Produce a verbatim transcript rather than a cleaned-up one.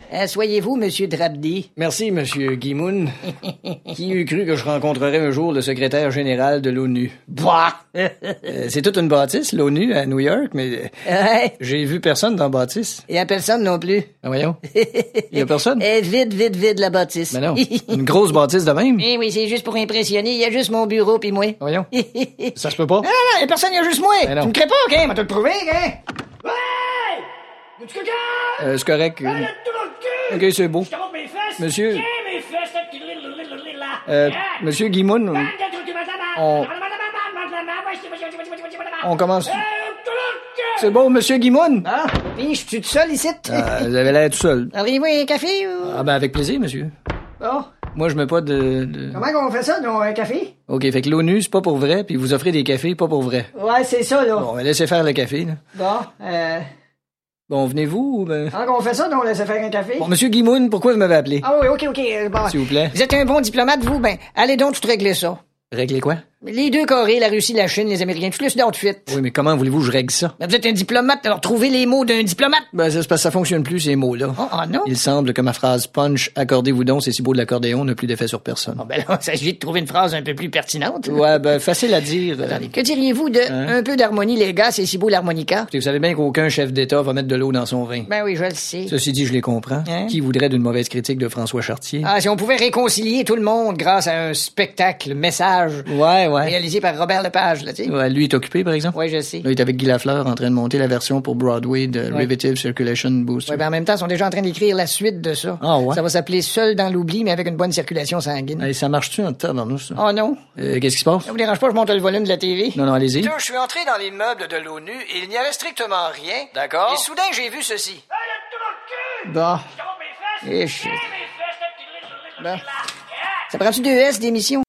Asseyez-vous, Monsieur Drabdy. Merci, Monsieur Guimoun. Qui eût cru que je rencontrerais un jour le secrétaire général de l'ONU? Bah! euh, c'est toute une bâtisse, l'ONU, à New York, mais Ouais. j'ai vu personne dans la bâtisse. Il y a personne non plus. Ah, voyons. Il y a personne? Eh, vide, vide, vide, la bâtisse. Mais non. Une grosse bâtisse de même? Eh oui, c'est juste pour impressionner. Il y a juste mon bureau pis moi. Ah, voyons. Ça se peut pas? Non, non, non, y a personne, il y a juste moi. Mais non. Tu me crées pas, OK? On va te le prouver, OK? Ouais! Y'a-tu quelqu'un? Euh, c'est correct. Hey, y'a tout dans le cul! OK, c'est beau. Je te montre mes fesses. Monsieur- Tiens, mes fesses. Euh, Monsieur Guimoun, on... on commence... C'est bon, Monsieur Guimoun? Ah, puis je suis tout seul ici? Ah, vous avez l'air tout seul. Auriez-vous un café ou... Ah, ben avec plaisir, monsieur. Bon. Moi, je mets pas de... de... Comment qu'on fait ça, donc, un café? OK, fait que l'ONU, c'est pas pour vrai, puis vous offrez des cafés pas pour vrai. Ouais, c'est ça, là. Bon, ben, laissez faire le café, là. Bon, euh... Bon, venez-vous ou ben... Comment qu'on fait ça, donc, laisser faire un café? Bon, Monsieur Guimoun, pourquoi vous m'avez appelé? Ah oui, OK, OK, euh, bon. S'il vous plaît. Vous êtes un bon diplomate, vous? Ben, allez donc tout régler ça. Régler quoi? Les deux Corées, la Russie, la Chine, les Américains, tout le sud de suite. Oui, mais comment voulez-vous que je règle ça? Ben, vous êtes un diplomate, alors trouvez les mots d'un diplomate. Ben, ça, c'est parce que ça fonctionne plus, ces mots-là. Oh, oh non? Il semble que ma phrase punch, accordez-vous donc, c'est si beau de l'accordéon, n'a plus d'effet sur personne. Bon, ben là, il s'agit de trouver une phrase un peu plus pertinente. Ouais, ben, facile à dire. euh, Attendez, que diriez-vous de Hein? un peu d'harmonie, les gars, c'est si beau l'harmonica? Écoutez, vous savez bien qu'aucun chef d'État va mettre de l'eau dans son vin. Ben oui, je le sais. Ceci dit, je les comprends. Hein? Qui voudrait d'une mauvaise critique de François Chartier? Ah, si on pouvait réconcilier tout le monde grâce à un spectacle, message, Ouais, ouais. réalisé par Robert Lepage, là, tu sais. Ouais, lui est occupé, par exemple. Ouais, je sais. Là, il est avec Guy Lafleur en train de monter la version pour Broadway de Ouais. Rivetive Circulation Booster. Ouais, ben en même temps, ils sont déjà en train d'écrire la suite de ça. Ah ouais? Ça va s'appeler Seul dans l'oubli, mais avec une bonne circulation sanguine. Hey, ça marche-tu en temps dans nous, ça? Oh non. Euh, qu'est-ce qui se passe? Ça vous dérange pas, je monte le volume de la T V? Non, non, allez-y. Je suis entré dans l'immeuble de l'ONU et il n'y avait strictement rien. D'accord. Et soudain, j'ai vu ceci. Bah. Eh, shit. Bon. Ça prend-tu deux S d'émission?